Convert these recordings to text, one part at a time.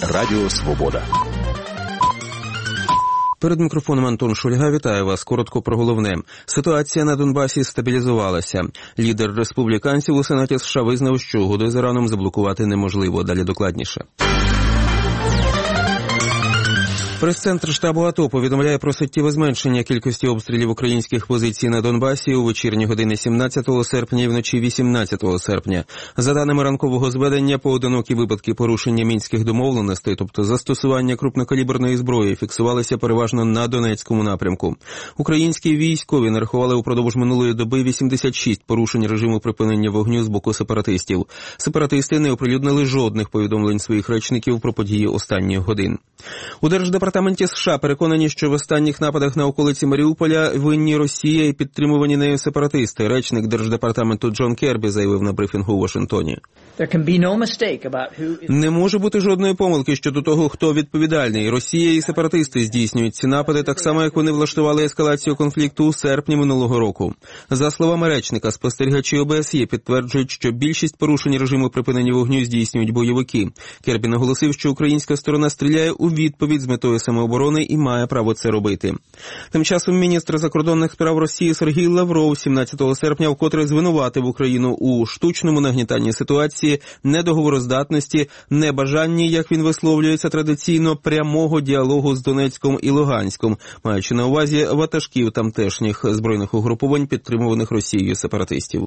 Радіо Свобода. Перед мікрофоном Антон Шульга. Вітаю вас. Коротко про головне. Ситуація на Донбасі стабілізувалася. Лідер республіканців у Сенаті США визнав, що угоду з Іраном заблокувати неможливо. Далі докладніше. Прес-центр штабу АТО повідомляє про суттєве зменшення кількості обстрілів українських позицій на Донбасі у вечірні години 17 серпня і вночі 18 серпня. За даними ранкового зведення, поодинокі випадки порушення мінських домовленостей, тобто застосування крупнокаліберної зброї, фіксувалися переважно на Донецькому напрямку. Українські військові нарахували упродовж минулої доби 86 порушень режиму припинення вогню з боку сепаратистів. Сепаратисти не оприлюднили жодних повідомлень своїх речників про події останніх годин. У Держдепартаменті США переконані, що в останніх нападах на околиці Маріуполя винні Росія і підтримувані нею сепаратисти. Речник Держдепартаменту Джон Кербі заявив на брифінгу у Вашингтоні. Не може бути жодної помилки щодо того, хто відповідальний. Росія і сепаратисти здійснюють ці напади так само, як вони влаштували ескалацію конфлікту у серпні минулого року. За словами речника, спостерігачі ОБСЄ підтверджують, що більшість порушень режиму припинення вогню здійснюють бойовики. Кербі наголосив, що українська сторона стріляє у відповідь з метою самооборони і має право це робити. Тим часом міністр закордонних справ Росії Сергій Лавров 17 серпня вкотре звинуватив Україну у штучному нагнітанні ситуації, недоговороздатності, небажанні, як він висловлюється традиційно, прямого діалогу з Донецьком і Луганськом, маючи на увазі ватажків тамтешніх збройних угруповань, підтримуваних Росією сепаратистів.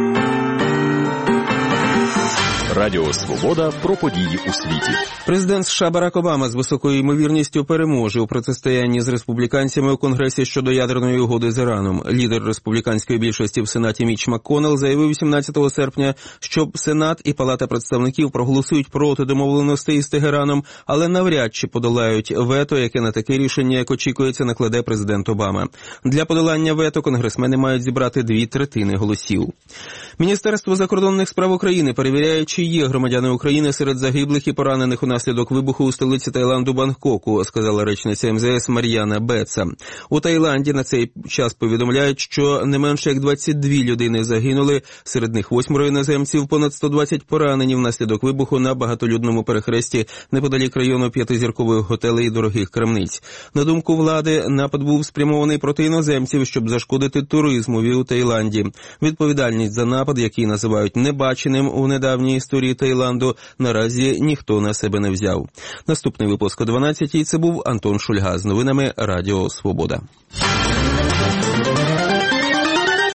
Радіо Свобода про події у світі. Президент США Барак Обама з високою ймовірністю переможе у протистоянні з республіканцями у Конгресі щодо ядерної угоди з Іраном. Лідер республіканської більшості в Сенаті Мітч МакКоннелл заявив 17 серпня, що Сенат і Палата представників проголосують проти домовленостей з Тегераном, але навряд чи подолають вето, яке на таке рішення, як очікується, накладе президент Обама. Для подолання вето конгресмени мають зібрати 2/3 голосів. Міністерство закордонних справ України перевіряє, чи є громадяни України серед загиблих і поранених унаслідок вибуху у столиці Таїланду Бангкоку, сказала речниця МЗС Мар'яна Беца. У Таїланді на цей час повідомляють, що не менше як 22 людини загинули, серед них 8 іноземців, понад 120 поранені внаслідок вибуху на багатолюдному перехресті неподалік району 5-зіркових готелей і дорогих крамниць. На думку влади, напад був спрямований проти іноземців, щоб зашкодити туризмові у Таїланді. Відповідальність за напад, який називають небаченим у недавній історії Таїланду, наразі ніхто на себе не взяв. Наступний випуск о 12-й. Це був Антон Шульга з новинами Радіо Свобода.